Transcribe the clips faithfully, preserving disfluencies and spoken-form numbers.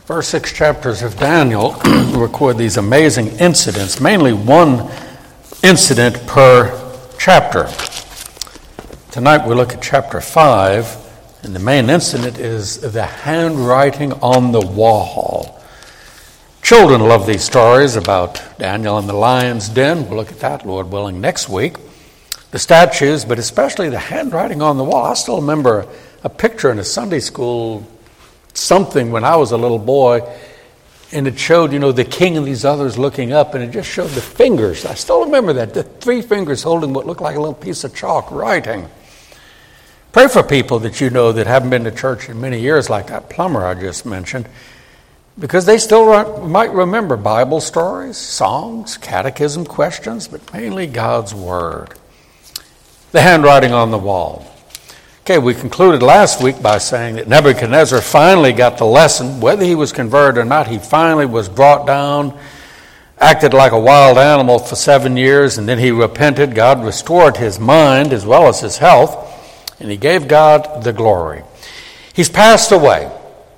First six chapters of Daniel record these amazing incidents, mainly one incident per chapter. Tonight we look at chapter five, and the main incident is the handwriting on the wall. Children love these stories about Daniel and the lion's den. We'll look at that, Lord willing, next week. The statues, but especially the handwriting on the wall. I still remember a picture in a Sunday school something when I was a little boy, and it showed, you know, the king and these others looking up, and it just showed the fingers. I still remember that, the three fingers holding what looked like a little piece of chalk writing. Pray for people that you know that haven't been to church in many years, like that plumber I just mentioned, because they still re- might remember Bible stories, songs, catechism questions, but mainly God's Word. The handwriting on the wall. Okay, we concluded last week by saying that Nebuchadnezzar finally got the lesson. Whether he was converted or not, he finally was brought down, acted like a wild animal for seven years, and then he repented. God restored his mind as well as his health, and he gave God the glory. He's passed away,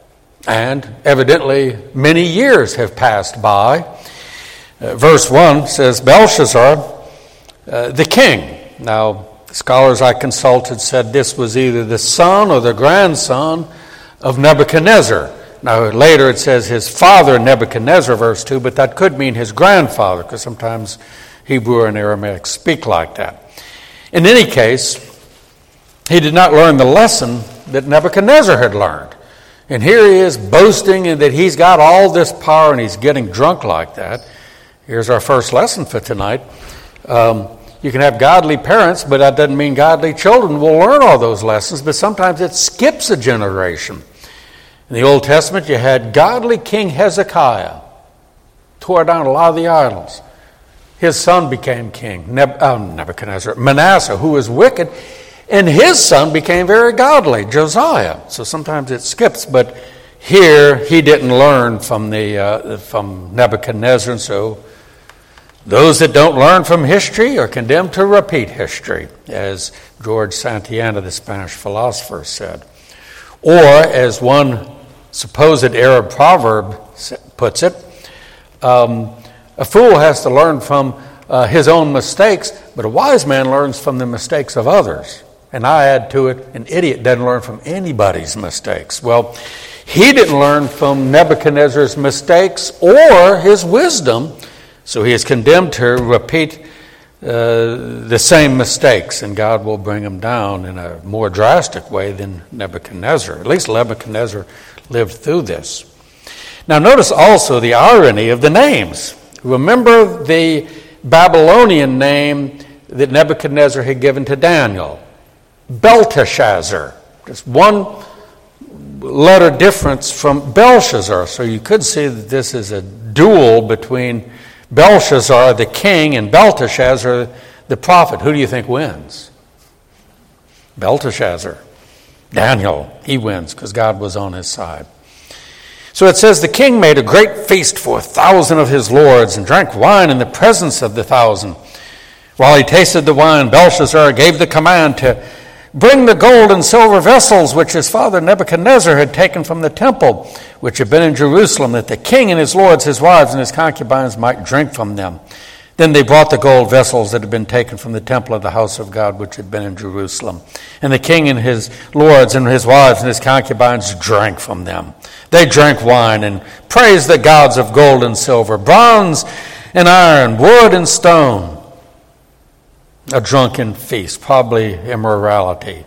and evidently many years have passed by. Uh, verse one says, Belshazzar, uh, the king. Now, scholars I consulted said this was either the son or the grandson of Nebuchadnezzar. Now, later it says his father Nebuchadnezzar, verse two, but that could mean his grandfather, because sometimes Hebrew and Aramaic speak like that. In any case, he did not learn the lesson that Nebuchadnezzar had learned. And here he is boasting that he's got all this power and he's getting drunk like that. Here's our first lesson for tonight. Um, You can have godly parents, but that doesn't mean godly children will learn all those lessons, but sometimes it skips a generation. In the Old Testament, you had godly King Hezekiah, tore down a lot of the idols. His son became king, Neb- uh, Nebuchadnezzar, Manasseh, who was wicked, and his son became very godly, Josiah. So sometimes it skips, but here he didn't learn from, the, uh, from Nebuchadnezzar, and so those that don't learn from history are condemned to repeat history, as George Santayana, the Spanish philosopher, said. Or, as one supposed Arab proverb puts it, um, a fool has to learn from uh, his own mistakes, but a wise man learns from the mistakes of others. And I add to it, an idiot doesn't learn from anybody's mistakes. Well, he didn't learn from Nebuchadnezzar's mistakes or his wisdom, so he is condemned to repeat uh, the same mistakes, and God will bring him down in a more drastic way than Nebuchadnezzar. At least Nebuchadnezzar lived through this. Now notice also the irony of the names. Remember the Babylonian name that Nebuchadnezzar had given to Daniel, Belteshazzar. Just one letter difference from Belshazzar. So you could see that this is a duel between Belshazzar, the king, and Belteshazzar, the prophet. Who do you think wins? Belteshazzar. Daniel, he wins because God was on his side. So it says, the king made a great feast for a thousand of his lords and drank wine in the presence of the thousand. While he tasted the wine, Belshazzar gave the command to bring the gold and silver vessels which his father Nebuchadnezzar had taken from the temple, which had been in Jerusalem, that the king and his lords, his wives, and his concubines might drink from them. Then they brought the gold vessels that had been taken from the temple of the house of God, which had been in Jerusalem. And the king and his lords and his wives and his concubines drank from them. They drank wine and praised the gods of gold and silver, bronze and iron, wood and stone. A drunken feast, probably immorality.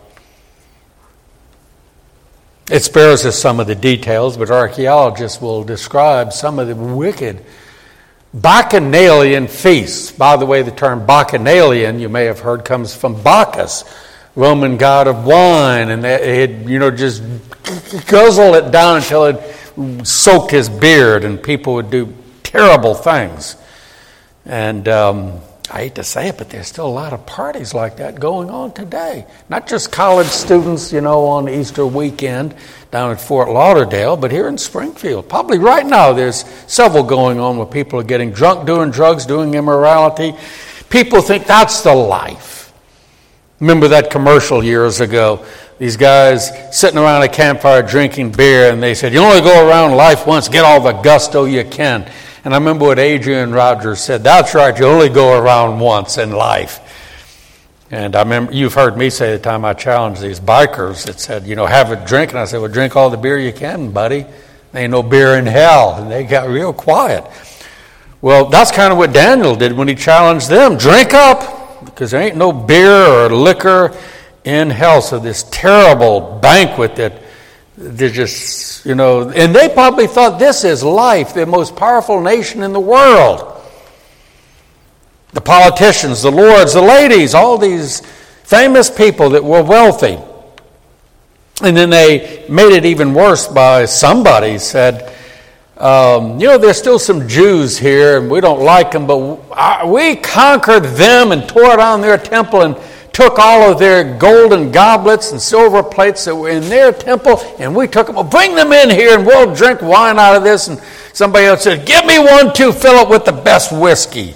It spares us some of the details, but archaeologists will describe some of the wicked bacchanalian feasts. By the way, the term bacchanalian, you may have heard, comes from Bacchus, Roman god of wine, and he'd, you know, just guzzle it down until it soaked his beard, and people would do terrible things. And um, I hate to say it, but there's still a lot of parties like that going on today. Not just college students, you know, on Easter weekend down at Fort Lauderdale, but here in Springfield. Probably right now there's several going on where people are getting drunk, doing drugs, doing immorality. People think that's the life. Remember that commercial years ago, these guys sitting around a campfire drinking beer, and they said, you only go around life once, get all the gusto you can. And I remember what Adrian Rogers said, that's right, you only go around once in life. And I remember, you've heard me say the time I challenged these bikers that said, you know, have a drink. And I said, well, drink all the beer you can, buddy. There ain't no beer in hell. And they got real quiet. Well, that's kind of what Daniel did when he challenged them. Drink up, because there ain't no beer or liquor in hell. So this terrible banquet that they just, you know, and they probably thought this is life, the most powerful nation in the world. The politicians, the lords, the ladies, all these famous people that were wealthy. And then they made it even worse by somebody said, um, you know, there's still some Jews here and we don't like them, but we conquered them and tore down their temple and took all of their golden goblets and silver plates that were in their temple, and we took them. Well, bring them in here and we'll drink wine out of this. And somebody else said, give me one too, fill it with the best whiskey.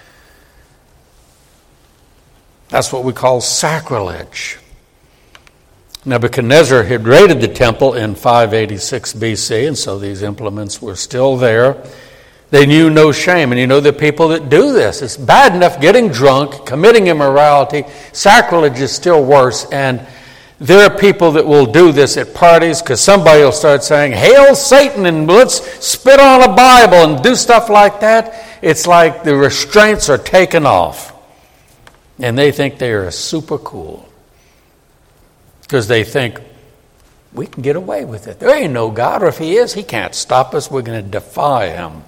That's what we call sacrilege. Nebuchadnezzar had raided the temple in five eighty-six B C, and so these implements were still there. They knew no shame. And you know the people that do this, it's bad enough getting drunk, committing immorality. Sacrilege is still worse. And there are people that will do this at parties because somebody will start saying, hail Satan, and let's spit on a Bible and do stuff like that. It's like the restraints are taken off. And they think they are super cool. Because they think, we can get away with it. There ain't no God, or if he is, he can't stop us. We're going to defy him.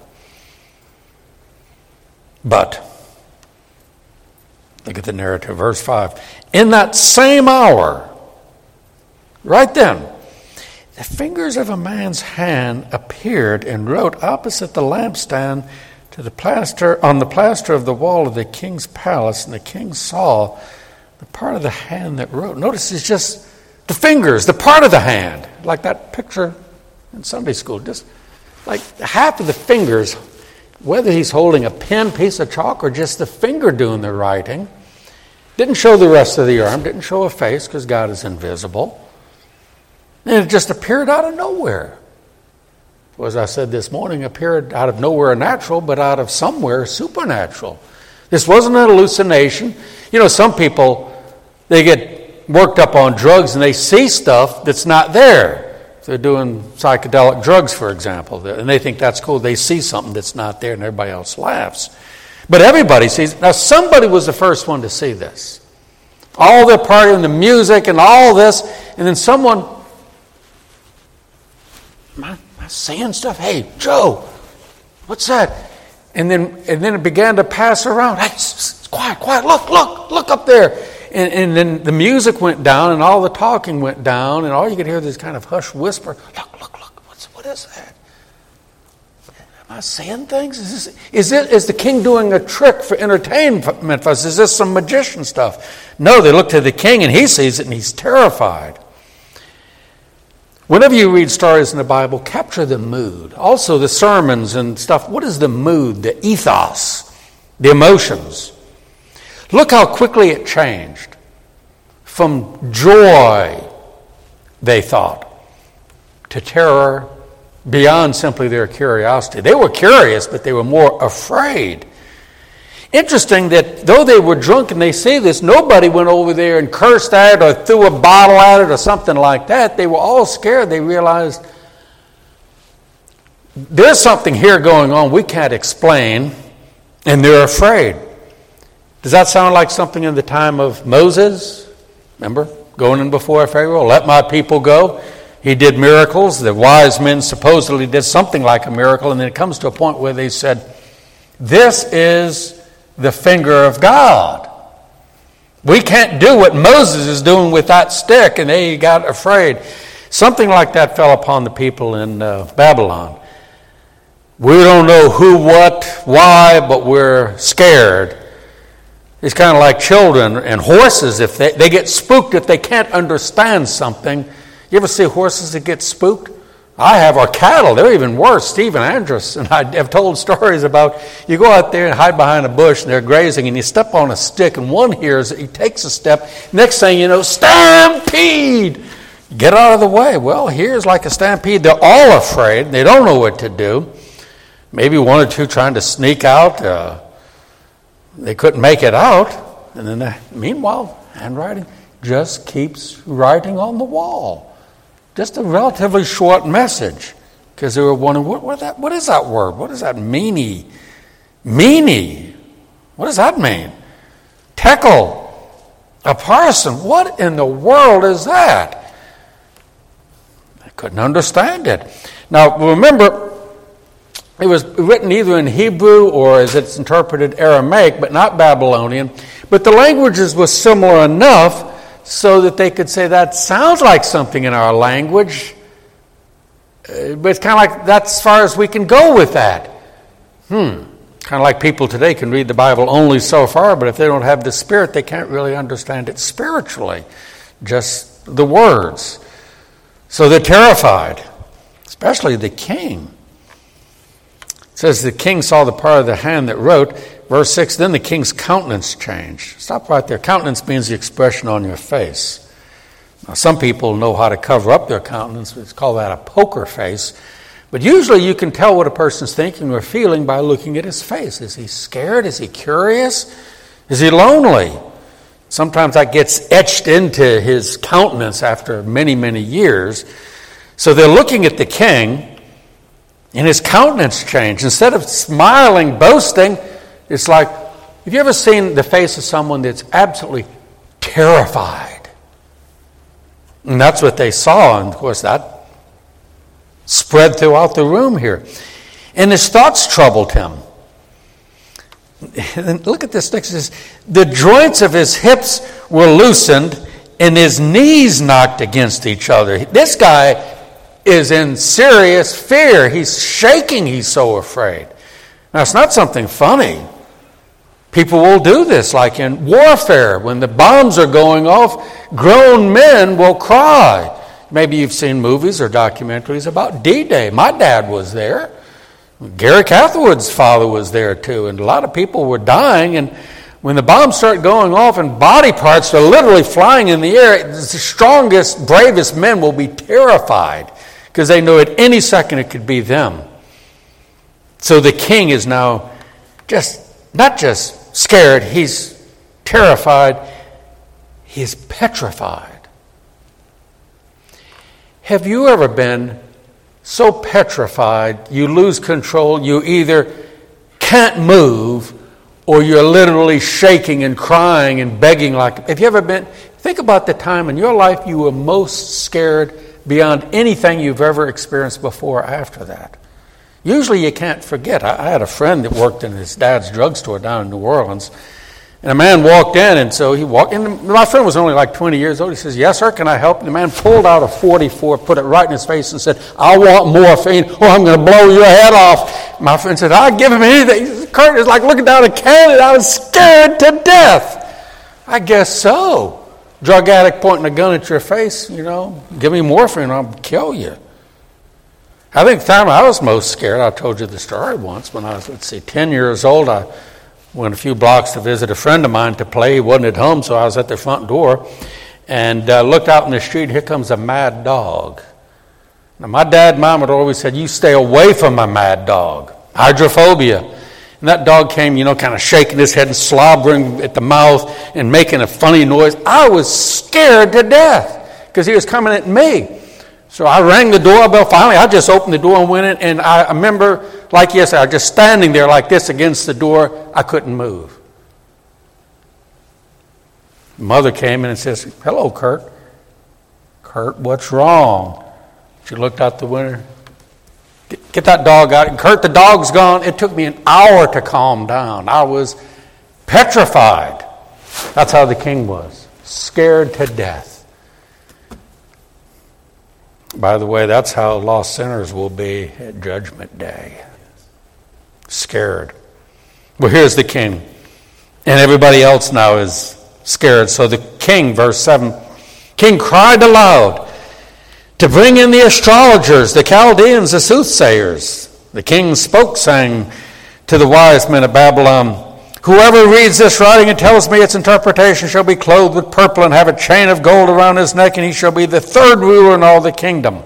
But, look at the narrative, verse five. In that same hour, right then, the fingers of a man's hand appeared and wrote opposite the lampstand to the plaster, on the plaster of the wall of the king's palace, and the king saw the part of the hand that wrote. Notice it's just the fingers, the part of the hand, like that picture in Sunday school, just like half of the fingers, whether he's holding a pen, piece of chalk, or just the finger doing the writing. Didn't show the rest of the arm, didn't show a face because God is invisible. And it just appeared out of nowhere. Well, as I said this morning, appeared out of nowhere natural, but out of somewhere supernatural. This wasn't an hallucination. You know, some people, they get worked up on drugs and they see stuff that's not there. If they're doing psychedelic drugs, for example, and they think that's cool. They see something that's not there and everybody else laughs. But everybody sees. Now, somebody was the first one to see this. All the party and the music and all this, and then someone, saying stuff. Hey, Joe, what's that? And then and then it began to pass around. Hey, quiet, quiet. Look, look, look up there. And, and then the music went down, and all the talking went down, and all you could hear this kind of hush whisper. Look, look, look. What's what is that? Am I saying things? Is this, is it is the king doing a trick for entertainment for us? Is this some magician stuff? No, they look to the king, and he sees it, and he's terrified. Whenever you read stories in the Bible, capture the mood. Also the sermons and stuff. What is the mood, the ethos, the emotions? Look how quickly it changed. From joy, they thought, to terror, beyond simply their curiosity. They were curious, but they were more afraid. Interesting that though they were drunk and they see this, nobody went over there and cursed at it or threw a bottle at it or something like that. They were all scared. They realized there's something here going on we can't explain, and they're afraid. Does that sound like something in the time of Moses? Remember, going in before Pharaoh, let my people go. He did miracles. The wise men supposedly did something like a miracle, and then it comes to a point where they said, this is the finger of God. We can't do what Moses is doing with that stick, and they got afraid. Something like that fell upon the people in uh, Babylon. We don't know who, what, why, but we're scared. It's kind of like children and horses. If they, they get spooked if they can't understand something. You ever see horses that get spooked? I have, or cattle. They're even worse. Stephen Andrus and I have told stories about you go out there and hide behind a bush and they're grazing and you step on a stick and one hears it, he takes a step. Next thing you know, stampede! Get out of the way. Well, here's like a stampede. They're all afraid. They don't know what to do. Maybe one or two trying to sneak out. Uh, they couldn't make it out. And then, they, meanwhile, handwriting just keeps writing on the wall. Just a relatively short message, because they were wondering, what, what, that, what is that word? What does that meanie? Meanie? What does that mean? Tekel, a parson. What in the world is that? I couldn't understand it. Now, remember, it was written either in Hebrew or as it's interpreted Aramaic, but not Babylonian. But the languages were similar enough so that they could say that sounds like something in our language, uh, but it's kind of like that's as far as we can go with that. Hmm. Kind of like people today can read the Bible only so far, but if they don't have the Spirit, they can't really understand it spiritually, just the words. So they're terrified, especially the king. It says the king saw the part of the hand that wrote. Verse six, then the king's countenance changed. Stop right there. Countenance means the expression on your face. Now, some people know how to cover up their countenance. It's called that a poker face. But usually you can tell what a person's thinking or feeling by looking at his face. Is he scared? Is he curious? Is he lonely? Sometimes that gets etched into his countenance after many, many years. So they're looking at the king, and his countenance changed. Instead of smiling, boasting, it's like, have you ever seen the face of someone that's absolutely terrified? And that's what they saw, and of course that spread throughout the room here. And his thoughts troubled him. And look at this next. It says, the joints of his hips were loosened, and his knees knocked against each other. This guy is in serious fear. He's shaking. He's so afraid. Now, it's not something funny. People will do this, like in warfare. When the bombs are going off, grown men will cry. Maybe you've seen movies or documentaries about D-Day. My dad was there. Gary Catherwood's father was there too. And a lot of people were dying. And when the bombs start going off and body parts are literally flying in the air, the strongest, bravest men will be terrified because they know at any second it could be them. So the king is now just, not just scared, he's terrified, he's petrified. Have you ever been so petrified you lose control, you either can't move or you're literally shaking and crying and begging like, have you ever been, think about the time in your life you were most scared beyond anything you've ever experienced before or after that. Usually you can't forget. I, I had a friend that worked in his dad's drugstore down in New Orleans, and a man walked in, and so he walked in. My friend was only like twenty years old. He says, yes, sir, can I help? And the man pulled out a forty-four, put it right in his face, and said, I want morphine, or I'm going to blow your head off. My friend said, I'll give him anything. Kurt is like looking down a cannon. I was scared to death. I guess so. Drug addict pointing a gun at your face, you know, give me morphine, I'll kill you. I think the time I was most scared, I told you the story once, when I was, let's see, ten years old, I went a few blocks to visit a friend of mine to play. He wasn't at home, so I was at the front door and uh, looked out in the street, and here comes a mad dog. Now, my dad and mom had always said, you stay away from a mad dog, hydrophobia. And that dog came, you know, kind of shaking his head and slobbering at the mouth and making a funny noise. I was scared to death because he was coming at me. So I rang the doorbell. Finally, I just opened the door and went in. And I remember, like yesterday, I was just standing there like this against the door. I couldn't move. Mother came in and says, hello, Kurt. Kurt, what's wrong? She looked out the window. Get, get that dog out. Kurt, the dog's gone. It took me an hour to calm down. I was petrified. That's how the king was. Scared to death. By the way, that's how lost sinners will be at Judgment Day. Scared. Well, here's the king. And everybody else now is scared. So the king, verse seven, king cried aloud to to bring in the astrologers, the Chaldeans, the soothsayers. The king spoke, saying to the wise men of Babylon, whoever reads this writing and tells me its interpretation shall be clothed with purple and have a chain of gold around his neck, and he shall be the third ruler in all the kingdom.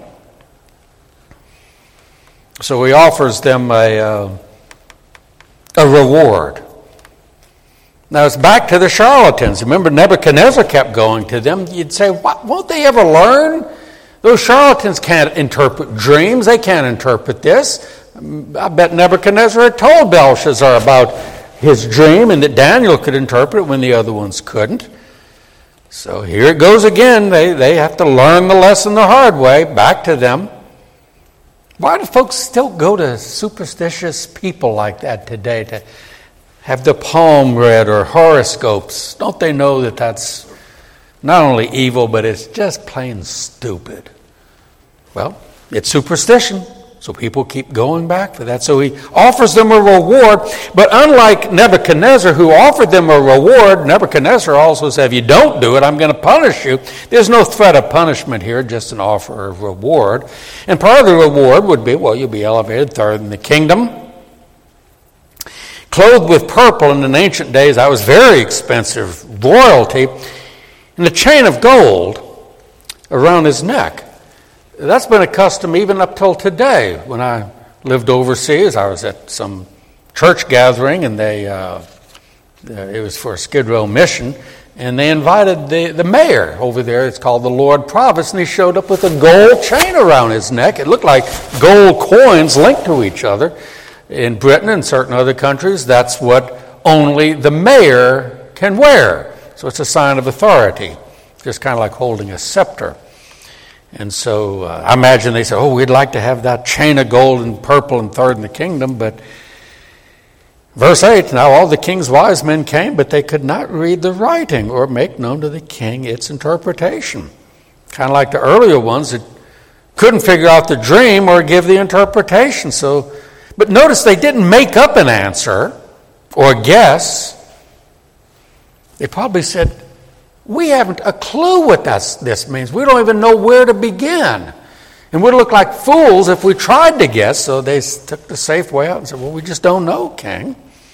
So he offers them a, uh, a reward. Now it's back to the charlatans. Remember, Nebuchadnezzar kept going to them. You'd say, what, won't they ever learn? Those charlatans can't interpret dreams. They can't interpret this. I bet Nebuchadnezzar had told Belshazzar about his dream and that Daniel could interpret it when the other ones couldn't. So here it goes again. They, they have to learn the lesson the hard way. Back to them. Why do folks still go to superstitious people like that today to have the palm read or horoscopes? Don't they know that that's not only evil, but it's just plain stupid? Well, it's superstition, so people keep going back for that. So he offers them a reward, but unlike Nebuchadnezzar, who offered them a reward, Nebuchadnezzar also said, if you don't do it, I'm going to punish you. There's no threat of punishment here, just an offer of reward. And part of the reward would be, well, you'll be elevated third in the kingdom. Clothed with purple in the ancient days, that was very expensive royalty, and a chain of gold around his neck. That's been a custom even up till today. When I lived overseas, I was at some church gathering, and they uh, it was for a Skid Row mission, and they invited the, the mayor over there. It's called the Lord Provost, and he showed up with a gold chain around his neck. It looked like gold coins linked to each other. In Britain and certain other countries, that's what only the mayor can wear. So it's a sign of authority, just kind of like holding a scepter. And so uh, I imagine they said, oh, we'd like to have that chain of gold and purple and third in the kingdom. But verse eight, now all the king's wise men came, but they could not read the writing or make known to the king its interpretation. Kind of like the earlier ones that couldn't figure out the dream or give the interpretation. So, but notice they didn't make up an answer or guess. They probably said, we haven't a clue what that's, this means. We don't even know where to begin. And we'd look like fools if we tried to guess. So they took the safe way out and said, well, we just don't know, king.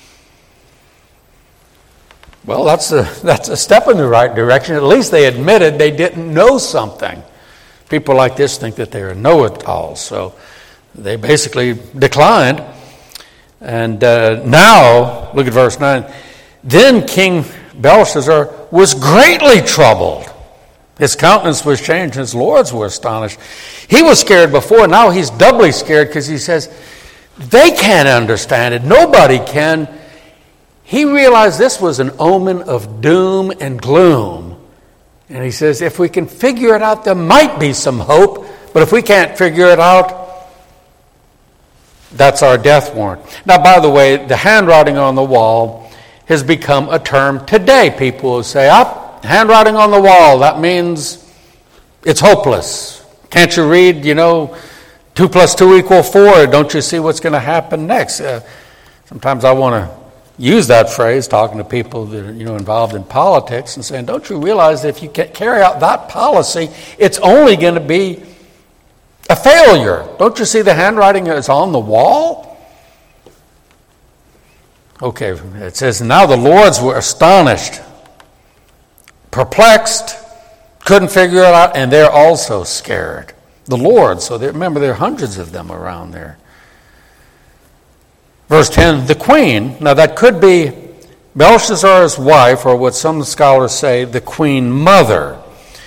Well, that's a, that's a step in the right direction. At least they admitted they didn't know something. People like this think that they are know-it-alls. So they basically declined. And uh, now, look at verse nine. Then King Belshazzar was greatly troubled. His countenance was changed, and his lords were astonished. He was scared before, now he's doubly scared because he says, they can't understand it. Nobody can. He realized this was an omen of doom and gloom. And he says, if we can figure it out, there might be some hope. But if we can't figure it out, that's our death warrant. Now, by the way, the handwriting on the wall has become a term today. People will say, up, handwriting on the wall, that means it's hopeless. Can't you read, you know, two plus two equal four? Don't you see what's going to happen next? Uh, sometimes I want to use that phrase, talking to people that are, you know, involved in politics and saying, don't you realize that if you can't carry out that policy, it's only going to be a failure? Don't you see the handwriting is on the wall? Okay, it says, now the lords were astonished, perplexed, couldn't figure it out, and they're also scared. The lords, so they, remember there are hundreds of them around there. Verse ten, the queen, now that could be Belshazzar's wife, or what some scholars say, the queen mother.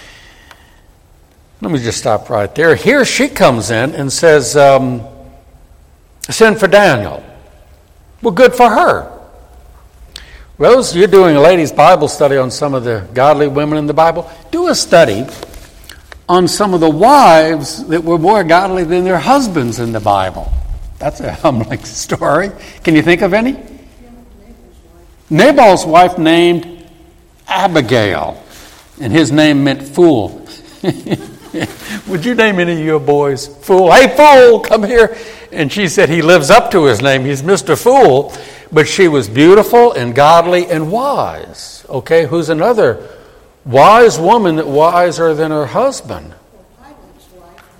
Let me just stop right there. Here she comes in and says, um, send for Daniel. Well, good for her. Rose, you're doing a ladies' Bible study on some of the godly women in the Bible. Do a study on some of the wives that were more godly than their husbands in the Bible. That's a humbling story. Can you think of any? Nabal's wife named Abigail, and his name meant fool. Would you name any of your boys Fool? Hey, Fool, come here. And she said he lives up to his name. He's Mister Fool. But she was beautiful and godly and wise. Okay, who's another wise woman that wiser than her husband?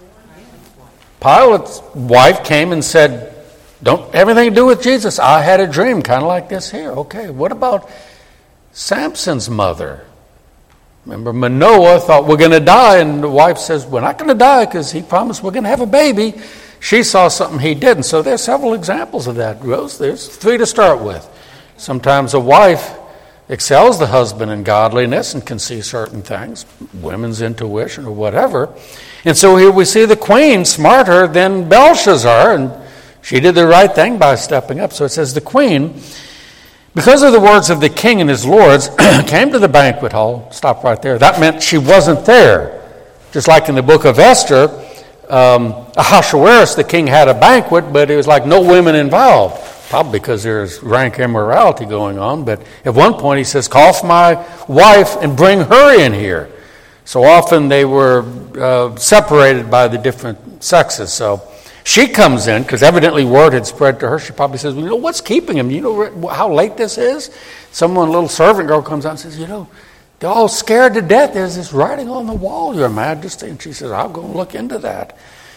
Pilate's wife came and said, don't have anything to do with Jesus. I had a dream, kind of like this here. Okay, what about Samson's mother? Remember, Manoah thought we're going to die, and the wife says, we're not going to die because he promised we're going to have a baby. She saw something he didn't. So there's several examples of that, Rose. There's three to start with. Sometimes a wife excels the husband in godliness and can see certain things, women's intuition or whatever. And so here we see the queen smarter than Belshazzar, and she did the right thing by stepping up. So it says the queen, because of the words of the king and his lords, came to the banquet hall. Stop right there. That meant she wasn't there. Just like in the book of Esther, um, Ahasuerus, the king, had a banquet, but it was like no women involved. Probably because there's rank immorality going on. But at one point he says, call for my wife and bring her in here. So often they were uh, separated by the different sexes. So she comes in, because evidently word had spread to her. She probably says, well, you know, what's keeping him? You know how late this is? Someone, a little servant girl comes out and says, you know, they're all scared to death. There's this writing on the wall, Your Majesty. And she says, I'll go and look into that.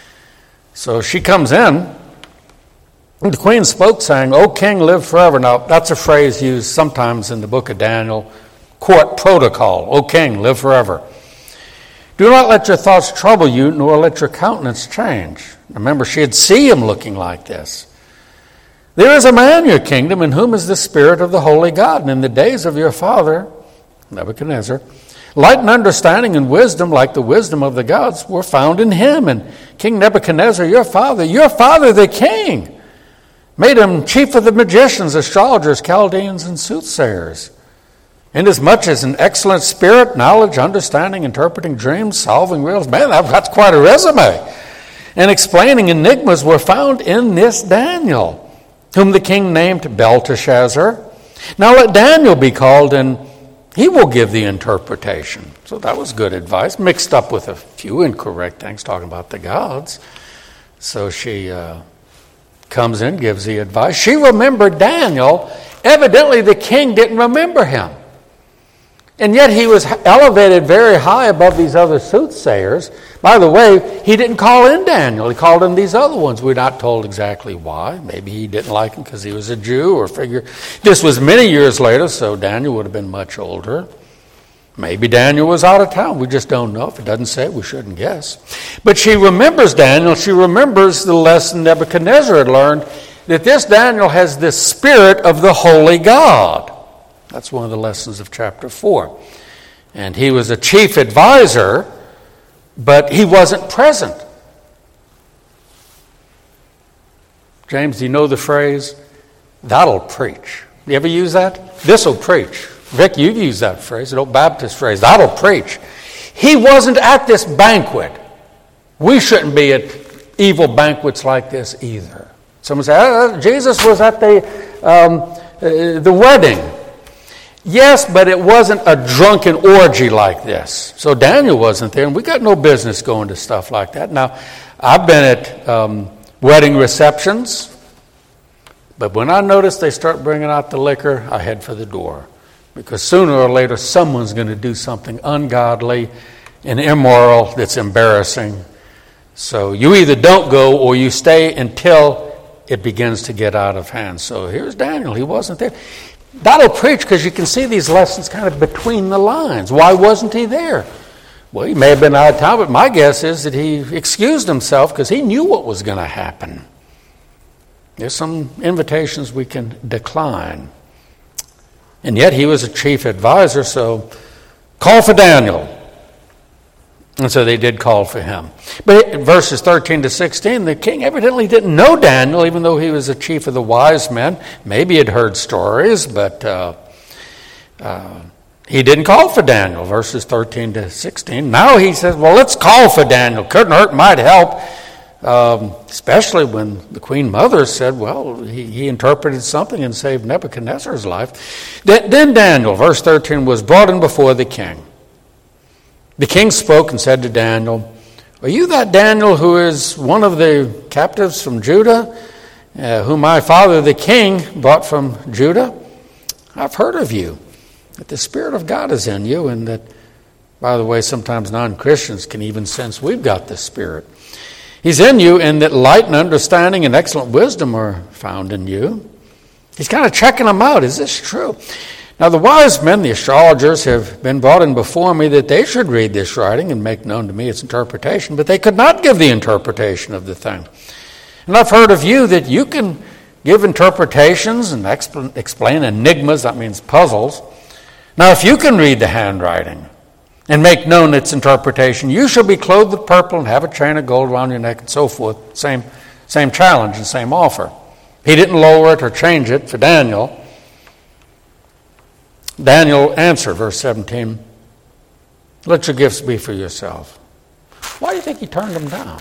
So she comes in. The queen spoke, saying, O king, live forever. Now, that's a phrase used sometimes in the book of Daniel, court protocol. O king, live forever. Do not let your thoughts trouble you, nor let your countenance change. Remember, she had seen him looking like this. There is a man in your kingdom in whom is the spirit of the holy God, and in the days of your father, Nebuchadnezzar, light and understanding and wisdom, like the wisdom of the gods, were found in him. And King Nebuchadnezzar, your father, your father the king, made him chief of the magicians, astrologers, Chaldeans, and soothsayers. Inasmuch as an excellent spirit, knowledge, understanding, interpreting dreams, solving riddles. Man, that's quite a resume. And explaining enigmas were found in this Daniel, whom the king named Belteshazzar. Now let Daniel be called, and he will give the interpretation. So that was good advice, mixed up with a few incorrect things, talking about the gods. So she uh, comes in, gives the advice. She remembered Daniel. Evidently the king didn't remember him. And yet he was elevated very high above these other soothsayers. By the way, he didn't call in Daniel. He called in these other ones. We're not told exactly why. Maybe he didn't like him because he was a Jew or figure. This was many years later, so Daniel would have been much older. Maybe Daniel was out of town. We just don't know. If it doesn't say, we shouldn't guess. But she remembers Daniel. She remembers the lesson Nebuchadnezzar had learned, that this Daniel has the spirit of the holy God. That's one of the lessons of chapter four. And he was a chief advisor, but he wasn't present. James, do you know the phrase, that'll preach? You ever use that? This'll preach. Vic, you've used that phrase, an old Baptist phrase, that'll preach. He wasn't at this banquet. We shouldn't be at evil banquets like this either. Someone say, oh, Jesus was at the, um, uh, the wedding. Yes, but it wasn't a drunken orgy like this. So Daniel wasn't there, and we got no business going to stuff like that. Now, I've been at um, wedding receptions, but when I notice they start bringing out the liquor, I head for the door. Because sooner or later, someone's going to do something ungodly and immoral that's embarrassing. So you either don't go or you stay until it begins to get out of hand. So here's Daniel. He wasn't there. That'll preach, because you can see these lessons kind of between the lines. Why wasn't he there? Well, he may have been out of town, but my guess is that he excused himself because he knew what was going to happen. There's some invitations we can decline. And yet he was a chief advisor, so call for Daniel. And so they did call for him. But verses thirteen to sixteen, the king evidently didn't know Daniel, even though he was the chief of the wise men. Maybe he'd heard stories, but uh, uh, he didn't call for Daniel, verses thirteen to sixteen. Now he says, well, let's call for Daniel. Couldn't hurt, might help. Um, especially when the queen mother said, well, he, he interpreted something and saved Nebuchadnezzar's life. Then Daniel, verse thirteen, was brought in before the king. The king spoke and said to Daniel, are you that Daniel who is one of the captives from Judah, uh, whom my father the king brought from Judah? I've heard of you, that the Spirit of God is in you, and that, by the way, sometimes non-Christians can even sense we've got the Spirit. He's in you, and that light and understanding and excellent wisdom are found in you. He's kind of checking them out. Is this true? Now the wise men, the astrologers, have been brought in before me that they should read this writing and make known to me its interpretation, but they could not give the interpretation of the thing. And I've heard of you that you can give interpretations and expl- explain enigmas, that means puzzles. Now if you can read the handwriting and make known its interpretation, you shall be clothed with purple and have a chain of gold around your neck and so forth. Same, same challenge and same offer. He didn't lower it or change it for Daniel. Daniel answered, verse seventeen, let your gifts be for yourself. Why do you think he turned them down?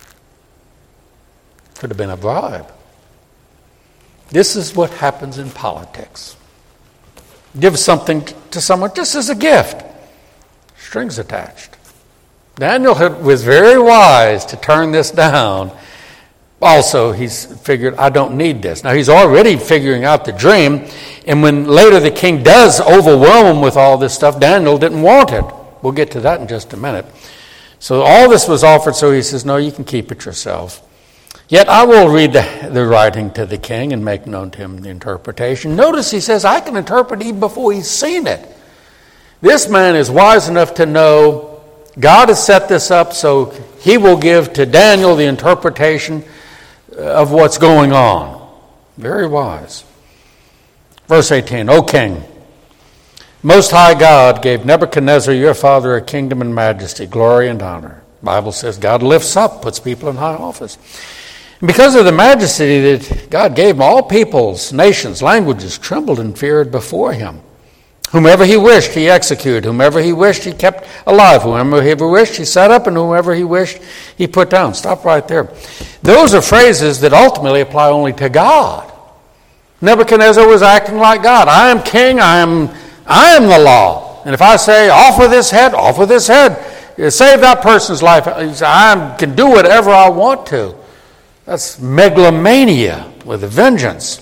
Could have been a bribe. This is what happens in politics. Give something to someone just as a gift. Strings attached. Daniel was very wise to turn this down. Also, he's figured, I don't need this. Now, he's already figuring out the dream, and when later the king does overwhelm him with all this stuff, Daniel didn't want it. We'll get to that in just a minute. So all this was offered, so he says, no, you can keep it yourself. Yet I will read the, the writing to the king and make known to him the interpretation. Notice he says, I can interpret even before he's seen it. This man is wise enough to know God has set this up so he will give to Daniel the interpretation of what's going on. Very wise. Verse eighteen, O king, Most High God gave Nebuchadnezzar your father a kingdom and majesty, glory and honor. The Bible says God lifts up, puts people in high office. And because of the majesty that God gave him, all peoples, nations, languages trembled and feared before him. Whomever he wished, he executed. Whomever he wished, he kept alive. Whomever he wished, he set up. And whomever he wished, he put down. Stop right there. Those are phrases that ultimately apply only to God. Nebuchadnezzar was acting like God. I am king. I am, I am the law. And if I say, offer this head, offer this head. Save that person's life. I can do whatever I want to. That's megalomania with a vengeance.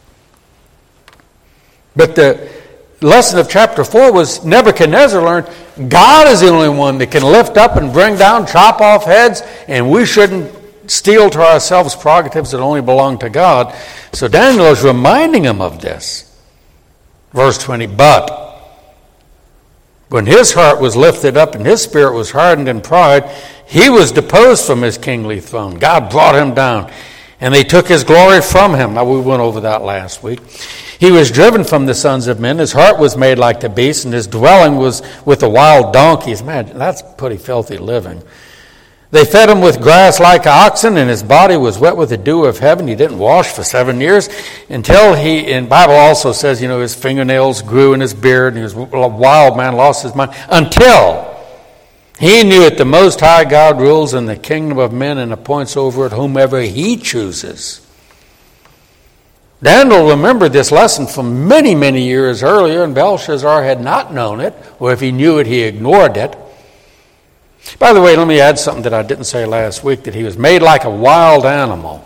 But the lesson of chapter four was Nebuchadnezzar learned God is the only one that can lift up and bring down, chop off heads, and we shouldn't steal to ourselves prerogatives that only belong to God. So Daniel is reminding him of this. Verse twenty, but when his heart was lifted up and his spirit was hardened in pride, he was deposed from his kingly throne. God brought him down, and they took his glory from him. Now, we went over that last week. He was driven from the sons of men. His heart was made like the beast, and his dwelling was with the wild donkeys. Man, that's pretty filthy living. They fed him with grass like oxen, and his body was wet with the dew of heaven. He didn't wash for seven years until he, and Bible also says, you know, his fingernails grew in his beard, and he was a wild man, lost his mind, until he knew that the Most High God rules in the kingdom of men and appoints over it whomever he chooses. Daniel remembered this lesson from many, many years earlier, and Belshazzar had not known it, or if he knew it, he ignored it. By the way, let me add something that I didn't say last week, that he was made like a wild animal.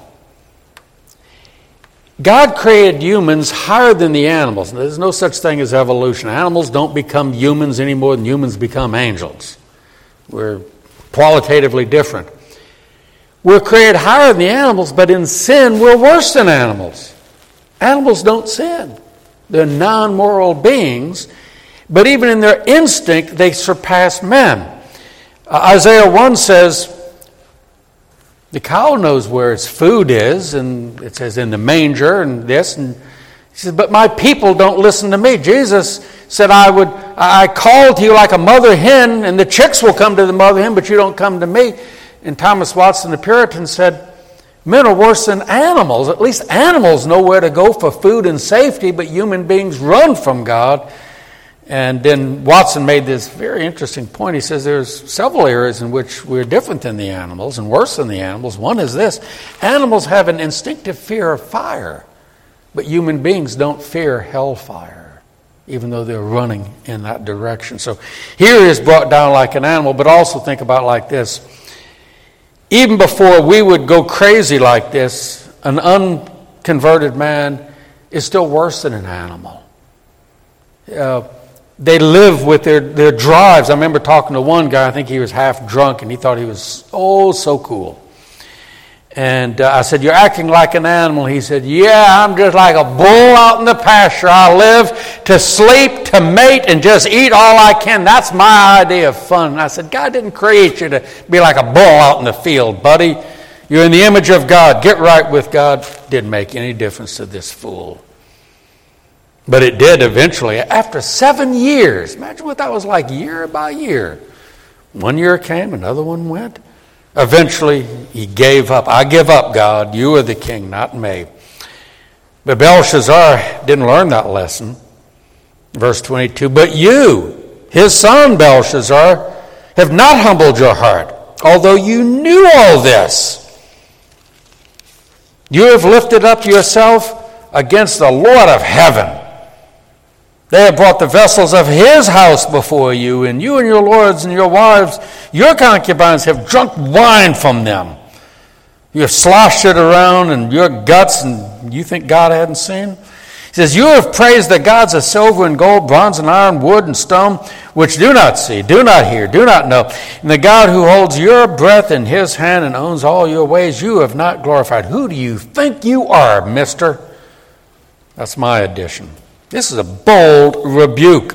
God created humans higher than the animals. There's no such thing as evolution. Animals don't become humans any more than humans become angels. We're qualitatively different. We're created higher than the animals, but in sin, we're worse than animals. Animals don't sin. They're non-moral beings, but even in their instinct, they surpass men. Uh, Isaiah one says, the cow knows where its food is, and it says in the manger and this, and he says, but my people don't listen to me. Jesus said, I would, I call to you like a mother hen, and the chicks will come to the mother hen, but you don't come to me. And Thomas Watson, the Puritan, said, men are worse than animals. At least animals know where to go for food and safety, but human beings run from God. And then Watson made this very interesting point. He says there's several areas in which we're different than the animals and worse than the animals. One is this: animals have an instinctive fear of fire, but human beings don't fear hellfire, even though they're running in that direction. So here he is brought down like an animal, but also think about it like this. Even before we would go crazy like this, an unconverted man is still worse than an animal. Uh, They live with their, their drives. I remember talking to one guy, I think he was half drunk, and he thought he was oh so cool. And uh, I said, you're acting like an animal. He said, yeah, I'm just like a bull out in the pasture. I live to sleep, to mate, and just eat all I can. That's my idea of fun. And I said, God didn't create you to be like a bull out in the field, buddy. You're in the image of God. Get right with God. Didn't make any difference to this fool. But it did eventually. After seven years, imagine what that was like year by year. One year came, another one went. Eventually, he gave up. I give up, God. You are the king, not me. But Belshazzar didn't learn that lesson. Verse twenty-two, but you, his son Belshazzar, have not humbled your heart, although you knew all this. You have lifted up yourself against the Lord of heaven. They have brought the vessels of his house before you, and you and your lords and your wives, your concubines, have drunk wine from them. You have sloshed it around in your guts, and you think God hadn't seen? He says, you have praised the gods of silver and gold, bronze and iron, wood and stone, which do not see, do not hear, do not know. And the God who holds your breath in his hand and owns all your ways, you have not glorified. Who do you think you are, mister? That's my addition. This is a bold rebuke.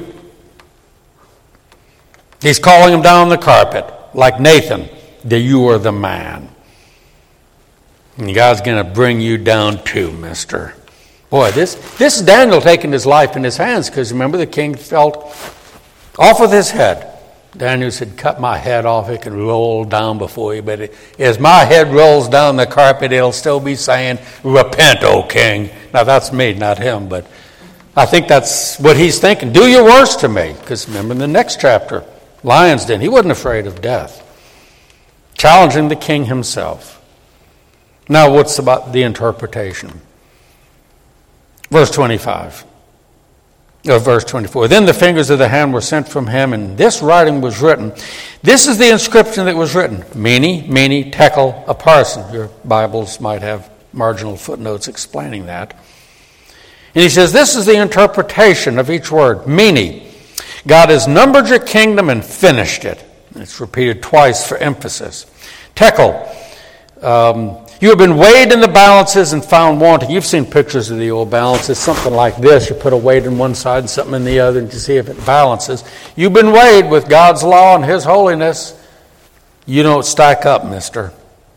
He's calling him down the carpet, like Nathan, that you are the man. And God's going to bring you down too, mister. Boy, this, this is Daniel taking his life in his hands, because remember, the king felt off with his head. Daniel said, cut my head off, it can roll down before you, but it, as my head rolls down the carpet, it'll still be saying, repent, O king. Now, that's me, not him, but I think that's what he's thinking. Do your worst to me. Because remember in the next chapter, Lion's Den, he wasn't afraid of death. Challenging the king himself. Now what's about the interpretation? Verse twenty-five. Or verse twenty-four. Then the fingers of the hand were sent from him, and this writing was written. This is the inscription that was written. Mene, mene, tekel, upharsin. Your Bibles might have marginal footnotes explaining that. And he says, this is the interpretation of each word. Mene, God has numbered your kingdom and finished it. It's repeated twice for emphasis. Tekel, um, you have been weighed in the balances and found wanting. You've seen pictures of the old balances, something like this. You put a weight in one side and something in the other and you see if it balances. You've been weighed with God's law and his holiness. You don't stack up, mister.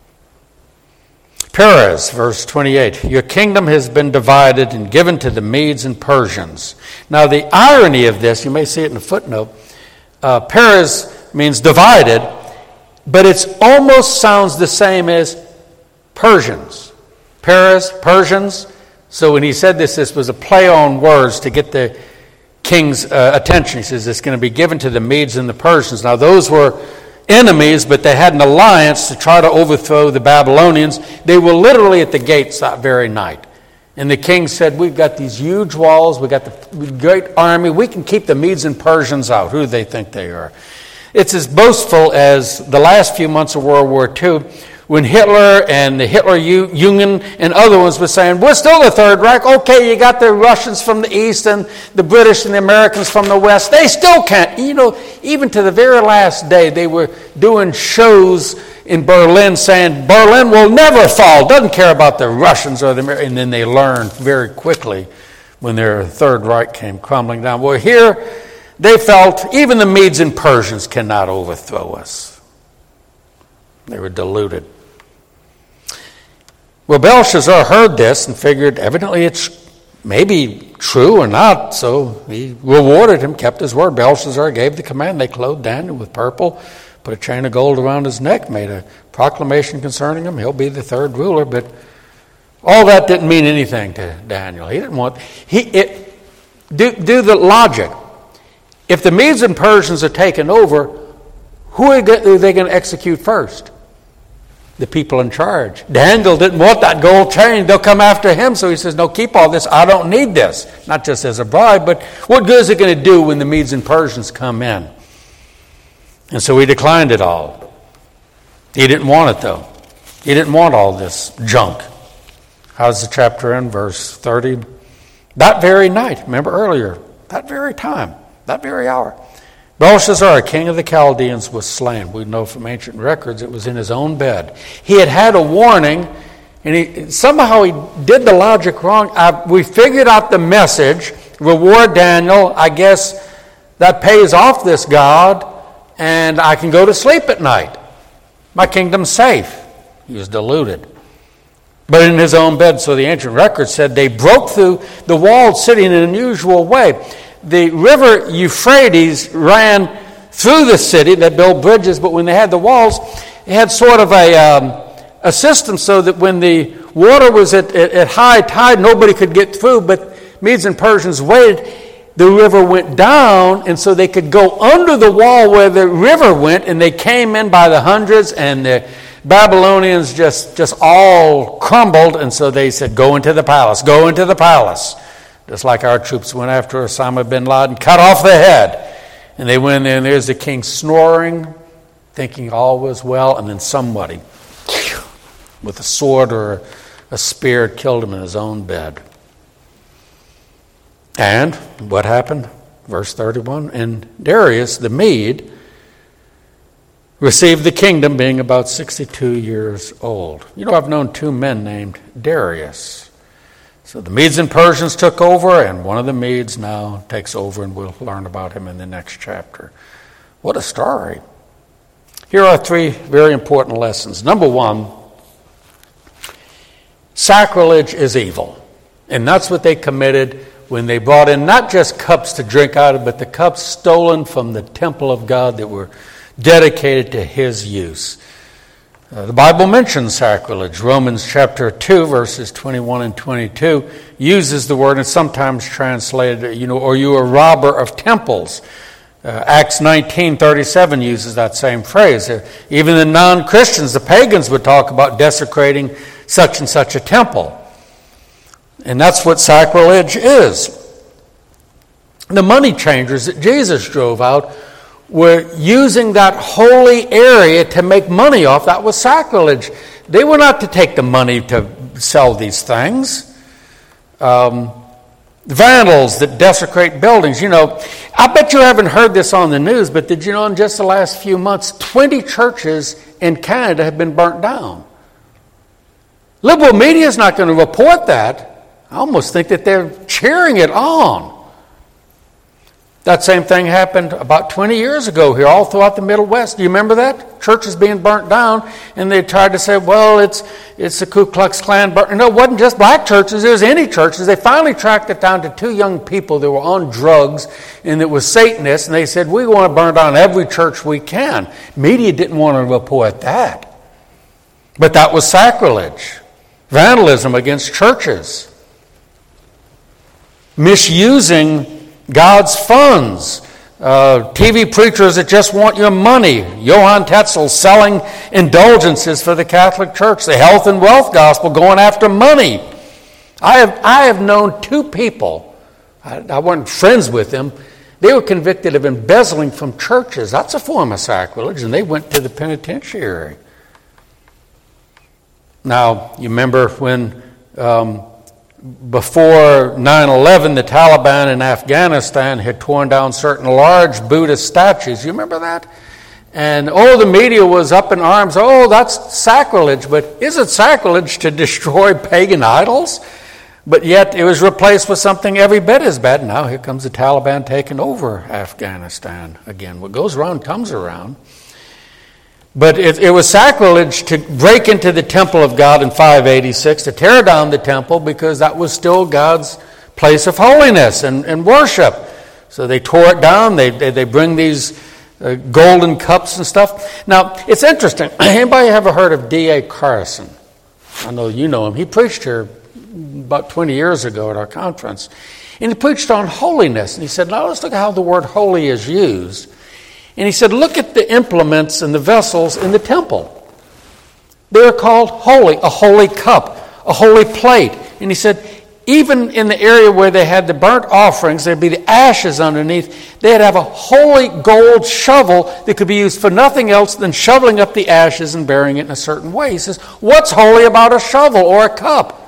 Peres, verse twenty-eight, your kingdom has been divided and given to the Medes and Persians. Now the irony of this, you may see it in a footnote, uh, Peres means divided, but it almost sounds the same as Persians. Peres, Persians. So when he said this, this was a play on words to get the king's uh, attention. He says it's going to be given to the Medes and the Persians. Now those were enemies, but they had an alliance to try to overthrow the Babylonians. They were literally at the gates that very night. And the king said, we've got these huge walls, we've got the great army, we can keep the Medes and Persians out. Who do they think they are? It's as boastful as the last few months of World War Two, when Hitler and the Hitler Union and other ones were saying, we're still the Third Reich. Okay, you got the Russians from the east and the British and the Americans from the west. They still can't. You know, even to the very last day, they were doing shows in Berlin saying, Berlin will never fall. Doesn't care about the Russians or the Americans. And then they learned very quickly when their Third Reich came crumbling down. Well, here they felt even the Medes and Persians cannot overthrow us. They were deluded. Well, Belshazzar heard this and figured evidently it's maybe true or not, so he rewarded him, kept his word. Belshazzar gave the command. They clothed Daniel with purple, put a chain of gold around his neck, made a proclamation concerning him. He'll be the third ruler, but all that didn't mean anything to Daniel. He didn't want... He it, do, do the logic. If the Medes and Persians are taken over, who are they going to execute first? The people in charge. Daniel didn't want that gold chain. They'll come after him. So he says, no, keep all this. I don't need this. Not just as a bribe, but what good is it going to do when the Medes and Persians come in? And so he declined it all. He didn't want it, though. He didn't want all this junk. How's the chapter end? Verse thirty. That very night, remember earlier, that very time, that very hour, Belshazzar, king of the Chaldeans, was slain. We know from ancient records it was in his own bed. He had had a warning, and he, somehow he did the logic wrong. I, we figured out the message, reward Daniel. I guess that pays off this God, and I can go to sleep at night. My kingdom's safe. He was deluded. But in his own bed, so the ancient records said, they broke through the walled city in an unusual way. The river Euphrates ran through the city. They built bridges, but when they had the walls, it had sort of a, um, a system so that when the water was at, at, at high tide, nobody could get through, but Medes and Persians waited. The river went down, and so they could go under the wall where the river went, and they came in by the hundreds, and the Babylonians just, just all crumbled, and so they said, go into the palace, go into the palace. Just like our troops went after Osama bin Laden, cut off the head. And they went in there, and there's the king snoring, thinking all was well, and then somebody with a sword or a spear killed him in his own bed. And what happened? Verse thirty-one, and Darius the Mede received the kingdom, being about sixty-two years old. You know, I've known two men named Darius. So the Medes and Persians took over, and one of the Medes now takes over, and we'll learn about him in the next chapter. What a story. Here are three very important lessons. Number one, sacrilege is evil. And that's what they committed when they brought in not just cups to drink out of, but the cups stolen from the temple of God that were dedicated to his use. Uh, the Bible mentions sacrilege. Romans chapter two, verses twenty-one and twenty-two, uses the word and sometimes translated, you know, or you a robber of temples. Uh, Acts nineteen thirty-seven uses that same phrase. Uh, even the non-Christians, the pagans, would talk about desecrating such and such a temple. And that's what sacrilege is. The money changers that Jesus drove out were using that holy area to make money off. That was sacrilege. They were not to take the money to sell these things. Um, vandals that desecrate buildings. You know, I bet you haven't heard this on the news, but did you know in just the last few months, twenty churches in Canada have been burnt down? Liberal media is not going to report that. I almost think that they're cheering it on. That same thing happened about twenty years ago here, all throughout the Middle West. Do you remember that? Churches being burnt down, and they tried to say, well, it's it's the Ku Klux Klan. Burnt. No, it wasn't just black churches. It was any churches. They finally tracked it down to two young people that were on drugs, and it was Satanists, and they said, we want to burn down every church we can. Media didn't want to report that. But that was sacrilege. Vandalism against churches. Misusing God's funds, uh, T V preachers that just want your money. Johann Tetzel selling indulgences for the Catholic Church. The health and wealth gospel going after money. I have I have known two people. I, I wasn't friends with them. They were convicted of embezzling from churches. That's a form of sacrilege, and they went to the penitentiary. Now, you remember when Um, before nine eleven, the Taliban in Afghanistan had torn down certain large Buddhist statues. You remember that? And, oh, the media was up in arms. Oh, that's sacrilege. But is it sacrilege to destroy pagan idols? But yet it was replaced with something every bit as bad. Now here comes the Taliban taking over Afghanistan again. What goes around comes around. But it, it was sacrilege to break into the temple of God in five eighty-six, to tear down the temple, because that was still God's place of holiness and, and worship. So they tore it down. They they, they bring these uh, golden cups and stuff. Now, it's interesting. Anybody ever heard of D A Carson? I know you know him. He preached here about twenty years ago at our conference. And he preached on holiness. And he said, now let's look at how the word holy is used. And he said, look at the implements and the vessels in the temple. They're called holy, a holy cup, a holy plate. And he said, even in the area where they had the burnt offerings, there'd be the ashes underneath. They'd have a holy gold shovel that could be used for nothing else than shoveling up the ashes and burying it in a certain way. He says, what's holy about a shovel or a cup?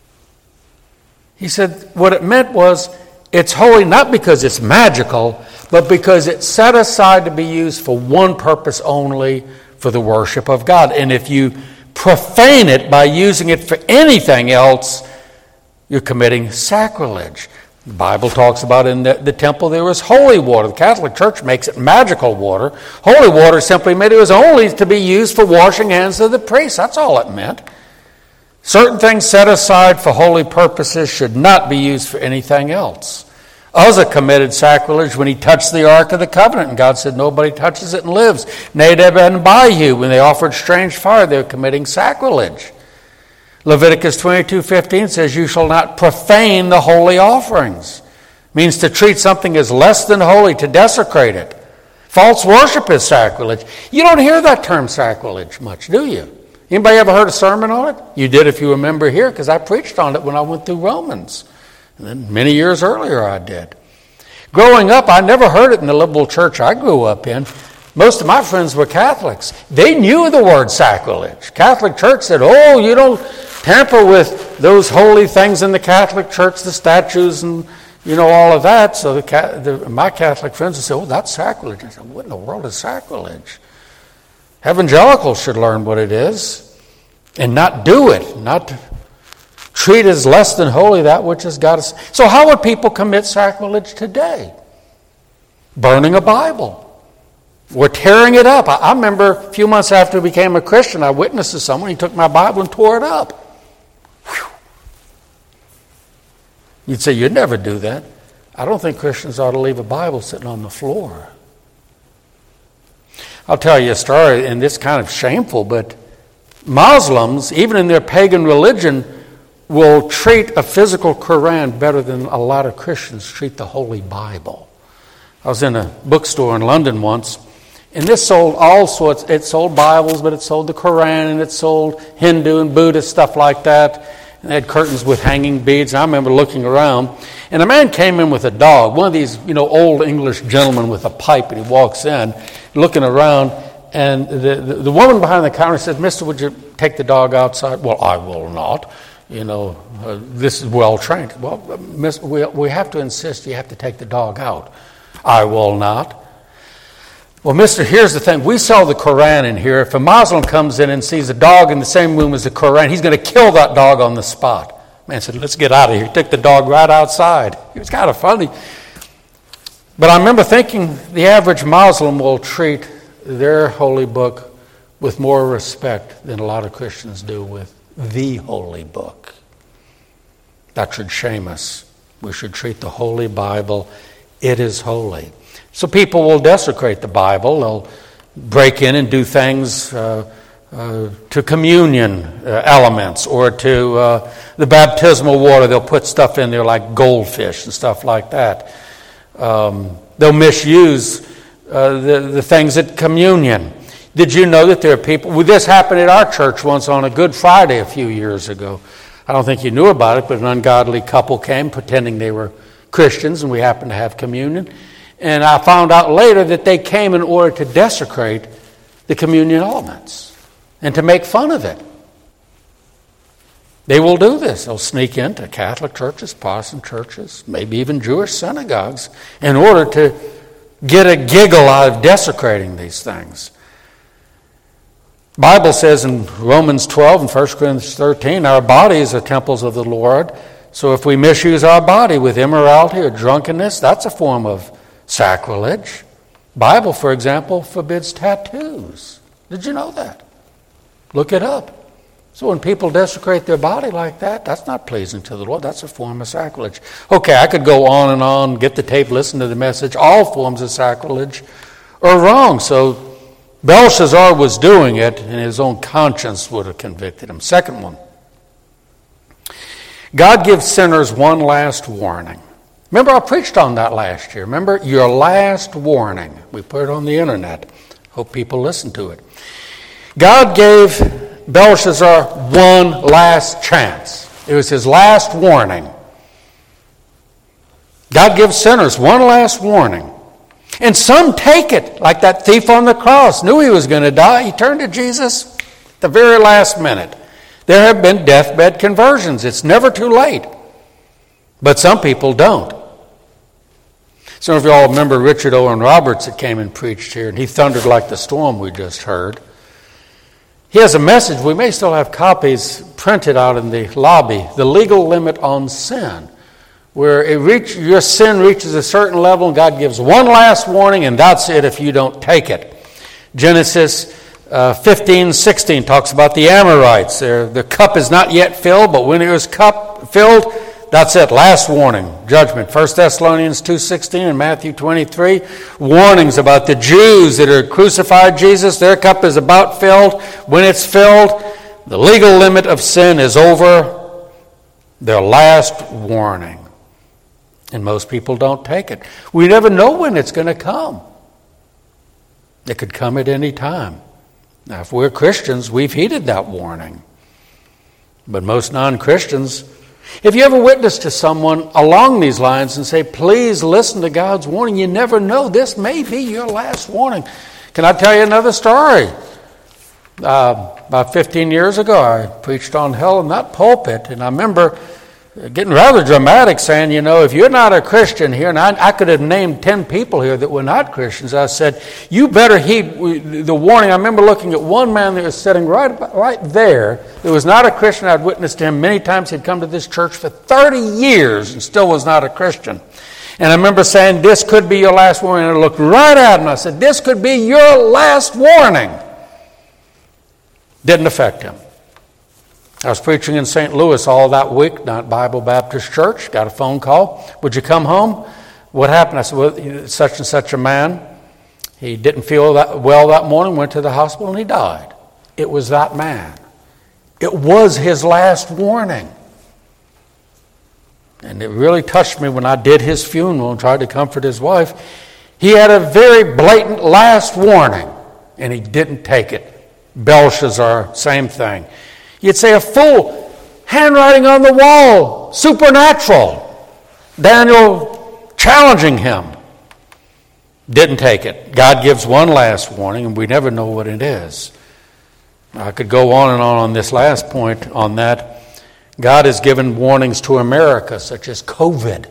He said, what it meant was, it's holy not because it's magical, but because it's set aside to be used for one purpose only, for the worship of God. And if you profane it by using it for anything else, you're committing sacrilege. The Bible talks about in the, the temple there was holy water. The Catholic Church makes it magical water. Holy water simply meant it was only to be used for washing hands of the priests. That's all it meant. Certain things set aside for holy purposes should not be used for anything else. Uzzah committed sacrilege when he touched the Ark of the Covenant, and God said nobody touches it and lives. Nadab and Abihu, when they offered strange fire, they were committing sacrilege. Leviticus twenty-two fifteen says, you shall not profane the holy offerings. It means to treat something as less than holy, to desecrate it. False worship is sacrilege. You don't hear that term sacrilege much, do you? Anybody ever heard a sermon on it? You did if you remember here, because I preached on it when I went through Romans. And then many years earlier I did. Growing up, I never heard it in the liberal church I grew up in. Most of my friends were Catholics. They knew the word sacrilege. Catholic Church said, oh, you don't tamper with those holy things in the Catholic Church, the statues and, you know, all of that. So the, the, my Catholic friends would say, oh, that's sacrilege. I said, what in the world is sacrilege? Evangelicals should learn what it is and not do it, not treat as less than holy that which is God. So how would people commit sacrilege today? Burning a Bible. We're tearing it up. I, I remember a few months after I became a Christian, I witnessed to someone. He took my Bible and tore it up. Whew. You'd say, you'd never do that. I don't think Christians ought to leave a Bible sitting on the floor. I'll tell you a story, and it's kind of shameful, but Muslims, even in their pagan religion, will treat a physical Quran better than a lot of Christians treat the Holy Bible. I was in a bookstore in London once, and this sold all sorts. It sold Bibles, but it sold the Quran, and it sold Hindu and Buddhist stuff like that. And they had curtains with hanging beads. And I remember looking around, and a man came in with a dog, one of these, you know, old English gentlemen with a pipe, and he walks in, looking around, and the, the, the woman behind the counter says, mister, would you take the dog outside? Well, I will not. You know, uh, this is well trained. Well, uh, miss, we, we have to insist you have to take the dog out. I will not. Well, mister, here's the thing. We sell the Quran in here. If a Muslim comes in and sees a dog in the same room as the Quran, he's going to kill that dog on the spot. Man said, let's get out of here. He took the dog right outside. It was kind of funny. But I remember thinking the average Muslim will treat their holy book with more respect than a lot of Christians do with the holy book. That should shame us. We should treat the Holy Bible. It is holy. So people will desecrate the Bible. They'll break in and do things uh, uh, to communion uh, elements or to uh, the baptismal water. They'll put stuff in there like goldfish and stuff like that. Um, they'll misuse uh, the, the things at communion. Did you know that there are people... Well, this happened at our church once on a Good Friday a few years ago. I don't think you knew about it, but an ungodly couple came pretending they were Christians, and we happened to have communion. And I found out later that they came in order to desecrate the communion elements and to make fun of it. They will do this. They'll sneak into Catholic churches, Protestant churches, maybe even Jewish synagogues in order to get a giggle out of desecrating these things. The Bible says in Romans twelve and First Corinthians thirteen, our bodies are temples of the Lord. So if we misuse our body with immorality or drunkenness, that's a form of sacrilege. The Bible, for example, forbids tattoos. Did you know that? Look it up. So when people desecrate their body like that, that's not pleasing to the Lord. That's a form of sacrilege. Okay, I could go on and on, get the tape, listen to the message. All forms of sacrilege are wrong. So Belshazzar was doing it, and his own conscience would have convicted him. Second one. God gives sinners one last warning. Remember, I preached on that last year. Remember, your last warning. We put it on the internet. Hope people listen to it. God gave Belshazzar one last chance. It was his last warning. God gives sinners one last warning. And some take it, like that thief on the cross. Knew he was going to die. He turned to Jesus at the very last minute. There have been deathbed conversions. It's never too late. But some people don't. Some of you all remember Richard Owen Roberts that came and preached here, and he thundered like the storm we just heard. He has a message. We may still have copies printed out in the lobby. The legal limit on sin, where it reach, your sin reaches a certain level, and God gives one last warning, and that's it if you don't take it. Genesis uh, fifteen sixteen talks about the Amorites. Their, the cup is not yet filled, but when it was cup filled, that's it. Last warning, judgment. First Thessalonians two sixteen and Matthew twenty-three, warnings about the Jews that are crucified Jesus. Their cup is about filled. When it's filled, the legal limit of sin is over. Their last warning. And most people don't take it. We never know when it's going to come. It could come at any time. Now, if we're Christians, we've heeded that warning. But most non-Christians, if you ever witness to someone along these lines and say, please listen to God's warning, you never know. This may be your last warning. Can I tell you another story? Uh, about fifteen years ago, I preached on hell in that pulpit, and I remember getting rather dramatic, saying, you know, if you're not a Christian here, and I, I could have named ten people here that were not Christians, I said, you better heed the warning. I remember looking at one man that was sitting right, right there that was not a Christian. I'd witnessed him many times. He'd come to this church for thirty years and still was not a Christian. And I remember saying, this could be your last warning. And I looked right at him and I said, this could be your last warning. Didn't affect him. I was preaching in Saint Louis all that week, not Bible Baptist Church. Got a phone call. Would you come home? What happened? I said, well, such and such a man. He didn't feel that well that morning, went to the hospital, and he died. It was that man. It was his last warning. And it really touched me when I did his funeral and tried to comfort his wife. He had a very blatant last warning, and he didn't take it. Belshazzar, same thing. You'd say a fool, handwriting on the wall, supernatural. Daniel challenging him. Didn't take it. God gives one last warning, and we never know what it is. I could go on and on on this last point on that. God has given warnings to America, such as COVID.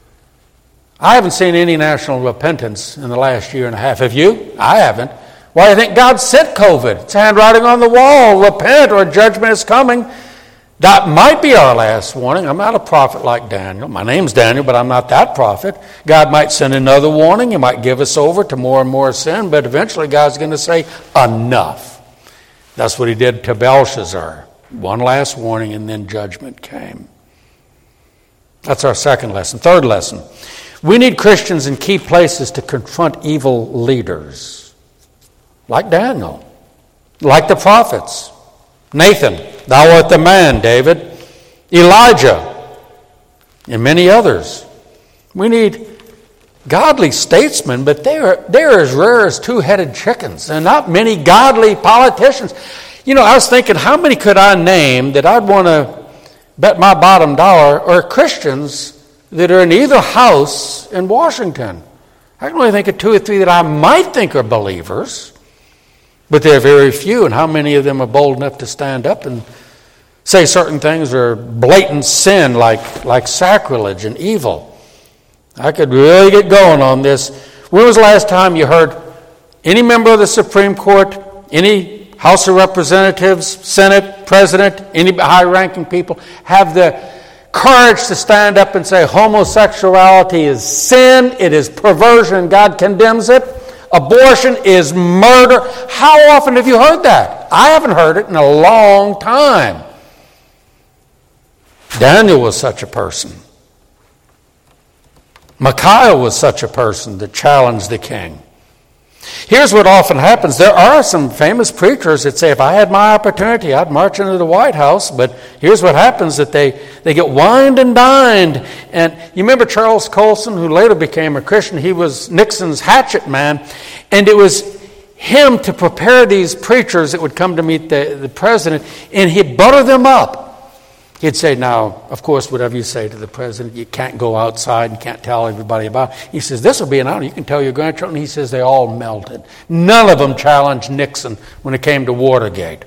I haven't seen any national repentance in the last year and a half. Have you? I haven't. Why do you think God sent COVID? It's handwriting on the wall. Repent or judgment is coming. That might be our last warning. I'm not a prophet like Daniel. My name's Daniel, but I'm not that prophet. God might send another warning. He might give us over to more and more sin, but eventually God's going to say, enough. That's what he did to Belshazzar. One last warning, and then judgment came. That's our second lesson. Third lesson. We need Christians in key places to confront evil leaders. Like Daniel, like the prophets. Nathan, thou art the man, David. Elijah, and many others. We need godly statesmen, but they are, they're as rare as two-headed chickens. There are not many godly politicians. You know, I was thinking, how many could I name that I'd want to bet my bottom dollar are Christians that are in either house in Washington? I can only think of two or three that I might think are believers. But there are very few, and how many of them are bold enough to stand up and say certain things are blatant sin like, like sacrilege and evil? I could really get going on this. When was the last time you heard any member of the Supreme Court, any House of Representatives, Senate, President, any high-ranking people have the courage to stand up and say homosexuality is sin, it is perversion, and God condemns it? Abortion is murder. How often have you heard that? I haven't heard it in a long time. Daniel was such a person. Micaiah was such a person that challenged the king. Here's what often happens. There are some famous preachers that say, if I had my opportunity, I'd march into the White House. But here's what happens, that they, they get wined and dined. And you remember Charles Colson, who later became a Christian? He was Nixon's hatchet man. And it was him to prepare these preachers that would come to meet the, the president. And he'd butter them up. He'd say, now, of course, whatever you say to the president, you can't go outside and can't tell everybody about it. He says, this will be an honor. You can tell your grandchildren. He says they all melted. None of them challenged Nixon when it came to Watergate.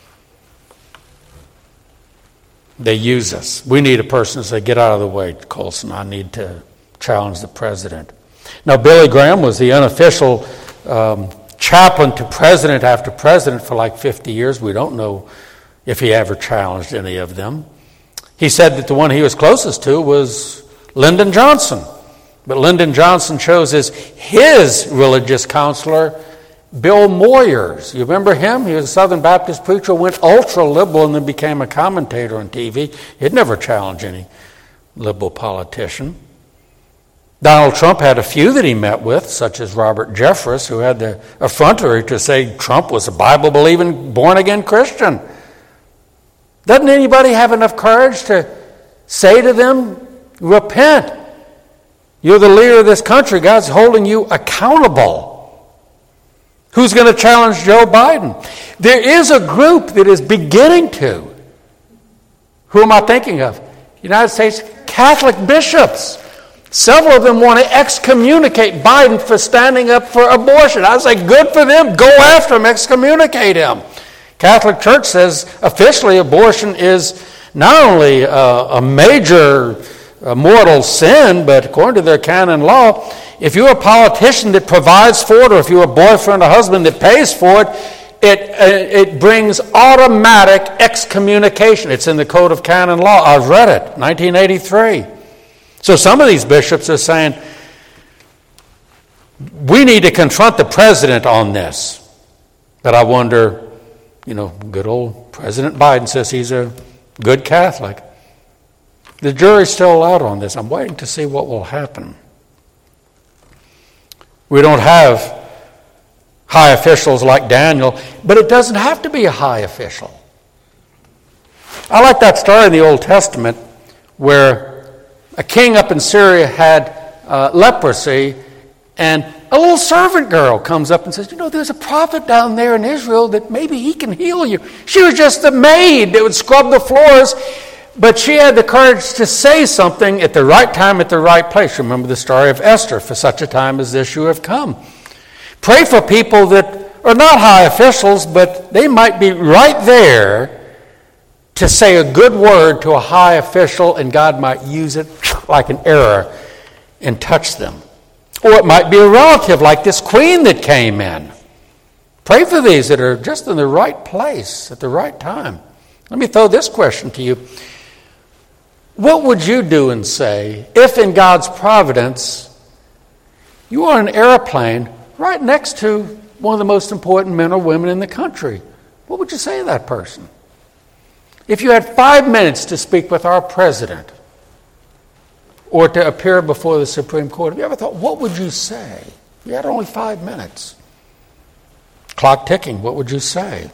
They use us. We need a person to say, get out of the way, Colson. I need to challenge the president. Now, Billy Graham was the unofficial um, chaplain to president after president for like fifty years. We don't know if he ever challenged any of them. He said that the one he was closest to was Lyndon Johnson. But Lyndon Johnson chose as his religious counselor Bill Moyers. You remember him? He was a Southern Baptist preacher, went ultra-liberal, and then became a commentator on T V. He'd never challenge any liberal politician. Donald Trump had a few that he met with, such as Robert Jeffress, who had the effrontery to say Trump was a Bible-believing, born-again Christian. Doesn't anybody have enough courage to say to them, repent? You're the leader of this country. God's holding you accountable. Who's going to challenge Joe Biden? There is a group that is beginning to. Who am I thinking of? United States Catholic bishops. Several of them want to excommunicate Biden for standing up for abortion. I say, good for them. Go after him. Excommunicate him. Catholic Church says officially abortion is not only a, a major a mortal sin, but according to their canon law, if you're a politician that provides for it, or if you're a boyfriend or husband that pays for it, it, it brings automatic excommunication. It's in the Code of Canon Law. I've read it, nineteen eighty-three. So some of these bishops are saying, we need to confront the president on this. But I wonder, you know, good old President Biden says he's a good Catholic. The jury's still out on this. I'm waiting to see what will happen. We don't have high officials like Daniel, but it doesn't have to be a high official. I like that story in the Old Testament where a king up in Syria had uh, leprosy, and a little servant girl comes up and says, you know, there's a prophet down there in Israel that maybe he can heal you. She was just a maid that would scrub the floors, but she had the courage to say something at the right time, at the right place. Remember the story of Esther, for such a time as this you have come. Pray for people that are not high officials, but they might be right there to say a good word to a high official, and God might use it like an arrow and touch them. Or it might be a relative like this queen that came in. Pray for these that are just in the right place at the right time. Let me throw this question to you. What would you do and say if in God's providence you are on an airplane right next to one of the most important men or women in the country? What would you say to that person? If you had five minutes to speak with our president or to appear before the Supreme Court, have you ever thought, what would you say? You had only five minutes. Clock ticking, what would you say?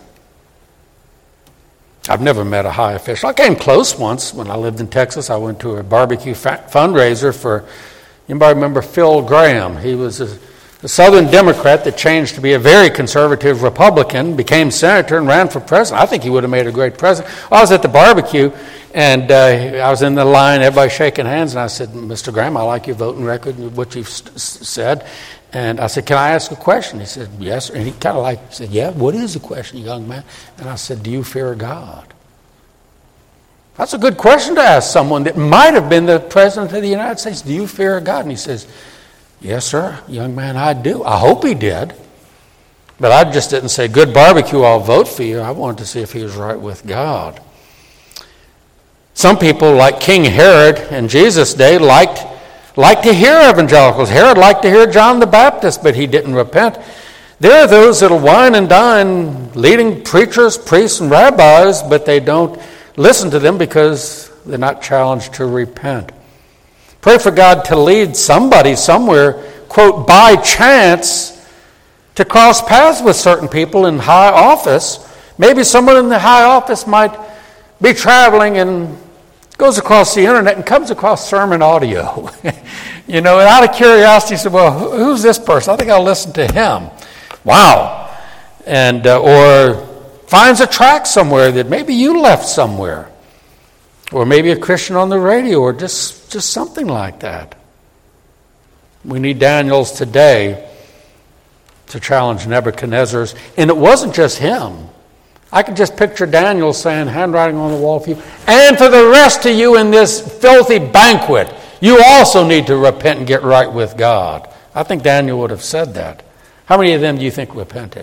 I've never met a high official. I came close once when I lived in Texas. I went to a barbecue fa- fundraiser for, anybody remember Phil Graham? He was a, a Southern Democrat that changed to be a very conservative Republican, became senator and ran for president. I think he would have made a great president. I was at the barbecue, and uh, I was in the line, everybody shaking hands, and I said, Mister Graham, I like your voting record and what you've st- said. And I said, can I ask a question? He said, yes. And he kind of like said, yeah, what is the question, young man? And I said, do you fear God? That's a good question to ask someone that might have been the president of the United States. Do you fear God? And he says, yes, sir, young man, I do. I hope he did. But I just didn't say, good barbecue, I'll vote for you. I wanted to see if he was right with God. Some people, like King Herod in Jesus' day, liked Like to hear evangelicals. Herod liked to hear John the Baptist, but he didn't repent. There are those that'll wine and dine leading preachers, priests, and rabbis, but they don't listen to them because they're not challenged to repent. Pray for God to lead somebody somewhere, quote, by chance, to cross paths with certain people in high office. Maybe someone in the high office might be traveling and goes across the internet and comes across sermon audio. You know, and out of curiosity, said, well, who's this person? I think I'll listen to him. Wow. And uh, or finds a track somewhere that maybe you left somewhere. Or maybe a Christian on the radio, or just, just something like that. We need Daniels today to challenge Nebuchadnezzar's. And it wasn't just him. I can just picture Daniel saying, handwriting on the wall for you, and for the rest of you in this filthy banquet, you also need to repent and get right with God. I think Daniel would have said that. How many of them do you think repented?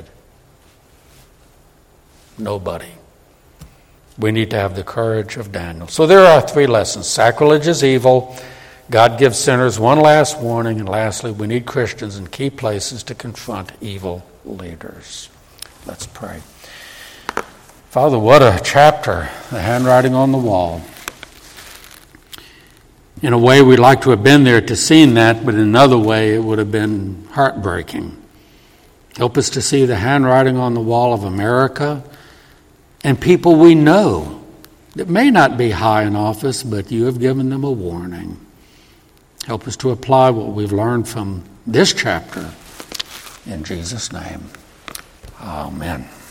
Nobody. We need to have the courage of Daniel. So there are three lessons. Sacrilege is evil. God gives sinners one last warning. And lastly, we need Christians in key places to confront evil leaders. Let's pray. Father, what a chapter, the handwriting on the wall. In a way, we'd like to have been there to seen that, but in another way, it would have been heartbreaking. Help us to see the handwriting on the wall of America and people we know that may not be high in office, but you have given them a warning. Help us to apply what we've learned from this chapter. In Jesus' name, amen.